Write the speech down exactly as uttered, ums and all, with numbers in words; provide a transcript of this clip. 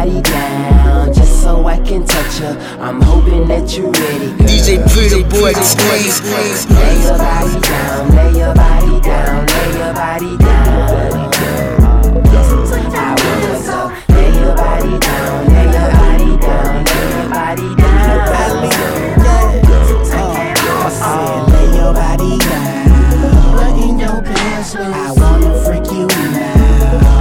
body down, just so I can touch her. I'm hoping that you're ready, girl. D J Pretty Boy, lay your body down, lay your body down, lay your body down.